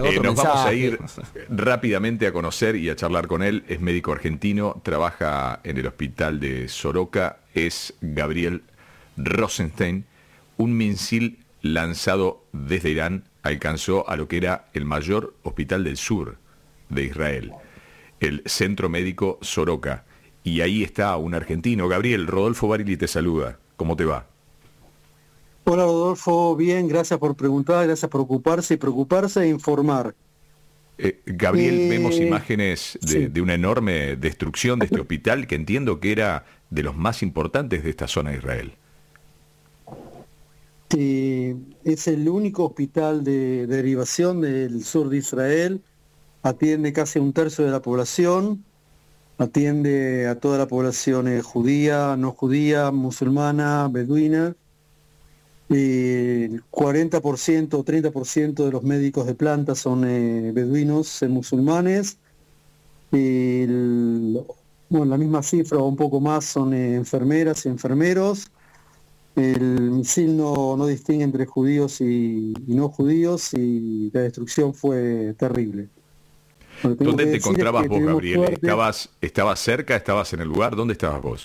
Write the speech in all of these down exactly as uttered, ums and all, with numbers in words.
otro Eh, nos mensaje. vamos a ir rápidamente a conocer y a charlar con él. Es médico argentino, trabaja en el hospital de Soroka, es Gabriel Rosenstein. Un misil lanzado desde Irán alcanzó a lo que era el mayor hospital del sur de Israel, el Centro Médico Soroka. Y ahí está un argentino. Gabriel, Rodolfo Barili te saluda. ¿Cómo te va? Hola Rodolfo, bien, gracias por preguntar, gracias por ocuparse y preocuparse e informar. Eh, Gabriel, Eh, vemos imágenes de, sí. de una enorme destrucción de este hospital que entiendo que era de los más importantes de esta zona de Israel. Eh, es el único hospital de, de derivación del sur de Israel, atiende casi un tercio de la población, atiende a toda la población eh, judía, no judía, musulmana, beduina. Eh, el cuarenta por ciento o treinta por ciento de los médicos de planta son eh, beduinos, eh, musulmanes. El, bueno, la misma cifra o un poco más son eh, enfermeras y enfermeros. El misil no, no distingue entre judíos y, y no judíos y la destrucción fue terrible. Lo que tengo ¿Dónde que te decir es encontrabas que vos, tuvimos Gabriel? suerte. ¿Estabas, ¿Estabas cerca? ¿Estabas en el lugar? ¿Dónde estabas vos?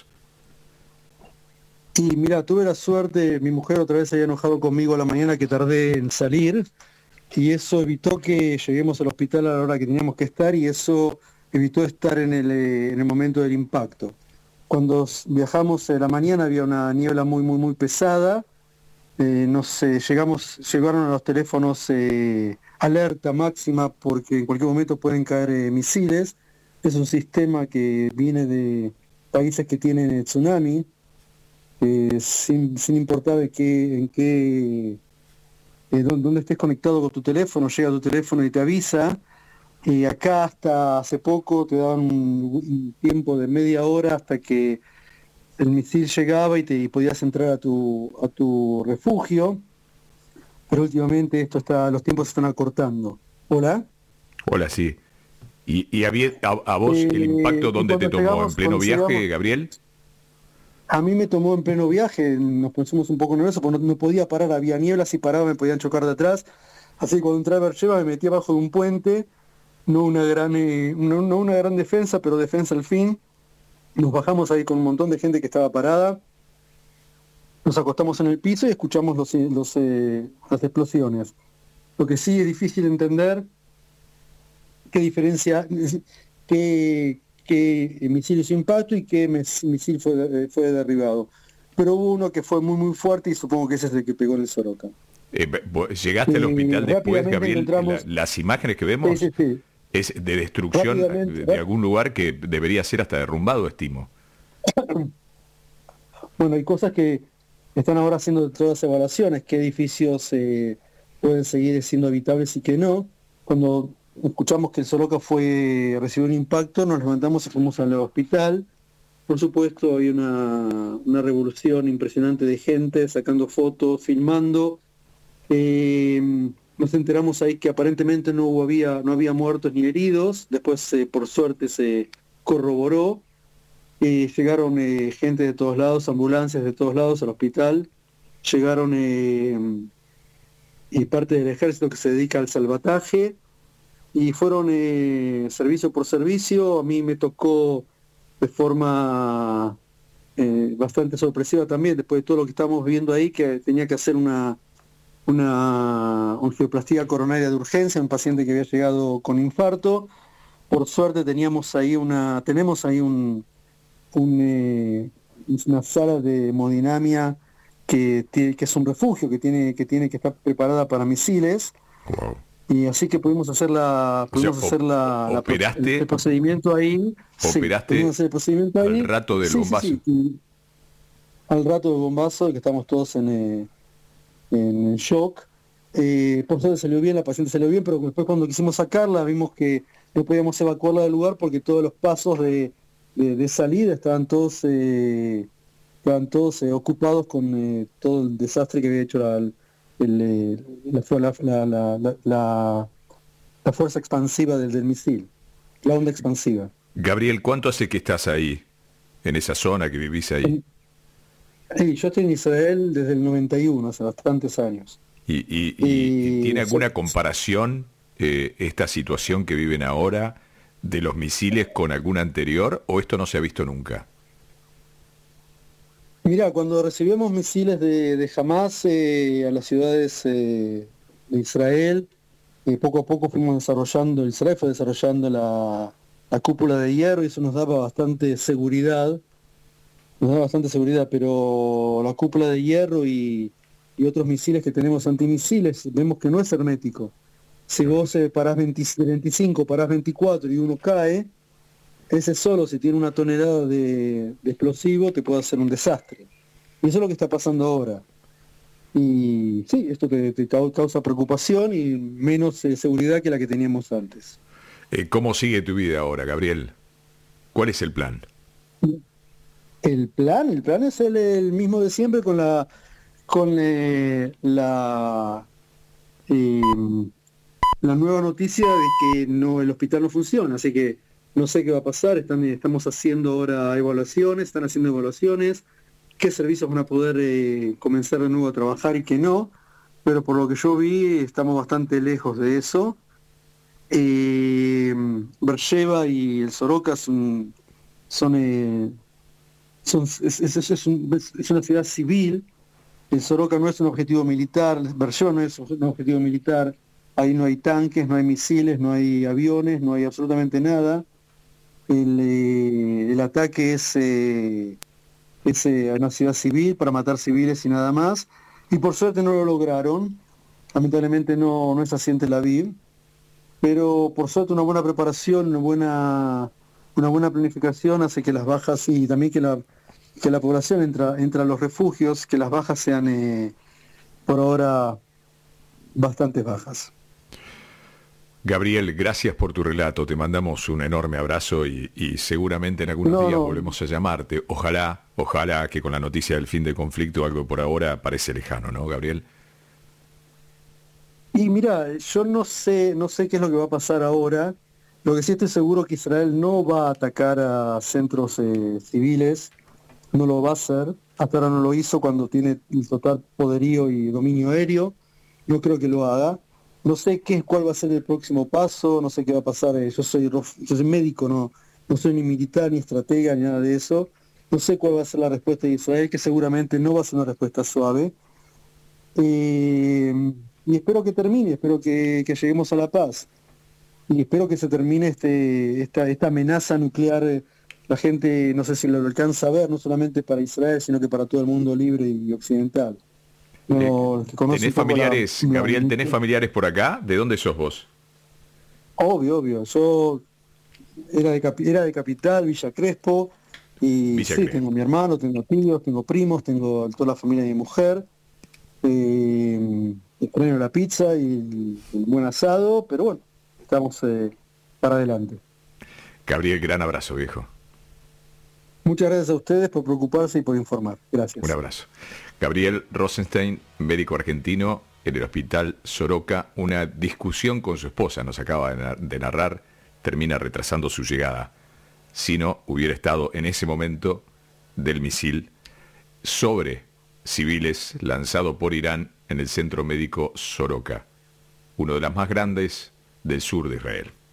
Y mira, tuve la suerte, mi mujer otra vez se había enojado conmigo a la mañana que tardé en salir y eso evitó que lleguemos al hospital a la hora que teníamos que estar y eso evitó estar en el, eh, en el momento del impacto. Cuando s- viajamos en la mañana había una niebla muy muy muy pesada, eh, no sé, llegamos, llegaron a los teléfonos eh, alerta máxima porque en cualquier momento pueden caer eh, misiles. Es un sistema que viene de países que tienen eh, tsunami. Eh, sin, sin importar de qué, en qué, eh, dónde, dónde estés conectado con tu teléfono, llega a tu teléfono y te avisa. Y acá hasta hace poco te daban un, un tiempo de media hora hasta que el misil llegaba y te y podías entrar a tu, a tu refugio. Pero últimamente esto está, los tiempos se están acortando. ¿Hola? Hola, sí. ¿Y, y había, a, a vos el Eh, impacto y dónde te cuando tomó? ¿En llegamos, pleno cuando viaje, llegamos, Gabriel? a mí me tomó en pleno viaje, nos pusimos un poco nerviosos porque no, no podía parar, había niebla, si paraba me podían chocar de atrás, así que cuando entraba a Beersheba me metí abajo de un puente, no una gran eh, no, no una gran defensa, pero defensa al fin, nos bajamos ahí con un montón de gente que estaba parada, nos acostamos en el piso y escuchamos los, eh, los, eh, las explosiones. Lo que sí es difícil entender qué diferencia, qué, qué misil hizo impacto y qué mes- misil fue, eh, fue derribado. Pero hubo uno que fue muy muy fuerte y supongo que ese es el que pegó en el Soroka. Eh, vos ¿Llegaste al Eh, hospital después, rápidamente Gabriel? La- encontramos, las imágenes que sí, sí, vemos sí, es de destrucción rápidamente, de, de ráp- algún lugar que debería ser hasta derrumbado, estimo. bueno, hay cosas que están ahora haciendo todas las evaluaciones, qué edificios eh, pueden seguir siendo habitables y qué no. Cuando escuchamos que el Soroka fue, recibió un impacto, nos levantamos y fuimos al hospital. Por supuesto, hay una, una revolución impresionante de gente sacando fotos, filmando. Eh, nos enteramos ahí que aparentemente no hubo, había, no había muertos ni heridos. Después, eh, por suerte, se corroboró. Eh, llegaron eh, gente de todos lados, ambulancias de todos lados al hospital. Llegaron eh, y parte del ejército que se dedica al salvataje. Y fueron eh, servicio por servicio. A mí me tocó de forma eh, bastante sorpresiva también, después de todo lo que estábamos viendo ahí, que tenía que hacer una, una angioplastía coronaria de urgencia, un paciente que había llegado con infarto. Por suerte teníamos ahí una, tenemos ahí un, un, eh, una sala de hemodinamia que, tiene, que es un refugio que tiene, que tiene que estar preparada para misiles. Wow. Y así que pudimos hacer la, O sea, pudimos o- hacer la, la pro- el, operaste, el procedimiento ahí. Sí, pudimos operaste hacer el procedimiento al ahí. rato del Sí, sí, bombazo. sí. Y al rato del bombazo, que estamos todos en, eh, en shock. Eh, por suerte salió bien, la paciente salió bien, pero después cuando quisimos sacarla vimos que no podíamos evacuarla del lugar porque todos los pasos de, de, de salida estaban todos eh, estaban todos eh, ocupados con eh, todo el desastre que había hecho la, el, eh, la, la, la, la, la, la- la fuerza expansiva del, del misil, la onda expansiva. Gabriel, ¿cuánto hace que estás ahí, en esa zona que vivís ahí? Sí, yo estoy en Israel desde el noventa y uno, hace bastantes años. ¿Y, y, y- y Y tiene so- alguna comparación eh, esta situación que viven ahora de los misiles con alguna anterior, o esto no se ha visto nunca? Mira, cuando recibimos misiles de, de Hamas eh, a las ciudades eh, de Israel, eh, poco a poco fuimos desarrollando, Israel fue desarrollando la, la cúpula de hierro y eso nos daba bastante seguridad, nos daba bastante seguridad, pero la cúpula de hierro y, y otros misiles que tenemos antimisiles, vemos que no es hermético. Si vos eh, parás veinte, veinticinco, parás veinticuatro y uno cae, ese solo, si tiene una tonelada de, de explosivo, te puede hacer un desastre. Y eso es lo que está pasando ahora. Y sí, esto te, te causa preocupación y menos eh, seguridad que la que teníamos antes. Eh, ¿Cómo sigue tu vida ahora, Gabriel? ¿Cuál es el plan? El plan, el plan es el, el mismo de siempre con la con eh, la eh, la nueva noticia de que no el hospital no funciona, así que no sé qué va a pasar. Están, estamos haciendo ahora evaluaciones, están haciendo evaluaciones, qué servicios van a poder eh, comenzar de nuevo a trabajar y qué no, pero por lo que yo vi estamos bastante lejos de eso. Eh, Beersheba y el Soroka son, son, eh, son es, es, es, un, es una ciudad civil. El Soroka no es un objetivo militar, Beersheba no es un objetivo militar, ahí no hay tanques, no hay misiles, no hay aviones, no hay absolutamente nada. El, eh, el ataque es, eh, es eh, a una ciudad civil para matar civiles y nada más, y por suerte no lo lograron. Lamentablemente no, no es así en Tel Aviv, pero por suerte una buena preparación, una buena, una buena planificación hace que las bajas y también que la, que la población entra, entra a los refugios, que las bajas sean eh, por ahora bastantes bajas. Gabriel, gracias por tu relato, te mandamos un enorme abrazo y, y seguramente en algunos no, días no. volvemos a llamarte. Ojalá, ojalá que con la noticia del fin del conflicto algo por ahora parece lejano, ¿no, Gabriel? Y mira, yo no sé, no sé qué es lo que va a pasar ahora. Lo que sí estoy seguro es que Israel no va a atacar a centros eh, civiles, no lo va a hacer. Hasta ahora no lo hizo cuando tiene el total poderío y dominio aéreo. No creo que lo haga. No sé qué, cuál va a ser el próximo paso, no sé qué va a pasar. Yo soy, yo soy médico, no, no soy ni militar, ni estratega, ni nada de eso. No sé cuál va a ser la respuesta de Israel, que seguramente no va a ser una respuesta suave. Eh, y espero que termine, espero que, que lleguemos a la paz. Y espero que se termine este, esta, esta amenaza nuclear. La gente, no sé si lo alcanza a ver, no solamente para Israel, sino que para todo el mundo libre y occidental. No, eh, ¿Tenés familiares, la, Gabriel, la, tenés familiares por acá? ¿De dónde sos vos? Obvio, obvio. Yo era de, era de Capital, Villa Crespo, y Villa sí, Crespo. Tengo mi hermano, tengo tíos, tengo primos, tengo toda la familia de mi mujer. Eh, extraño la pizza y el, el buen asado, pero bueno, estamos eh, para adelante. Gabriel, gran abrazo, viejo. Muchas gracias a ustedes por preocuparse y por informar. Gracias. Un abrazo. Gabriel Rosenstein, médico argentino en el hospital Soroka. Una discusión con su esposa, nos acaba de narrar, termina retrasando su llegada. Si no, hubiera estado en ese momento del misil sobre civiles lanzado por Irán en el centro médico Soroka, uno de los más grandes del sur de Israel.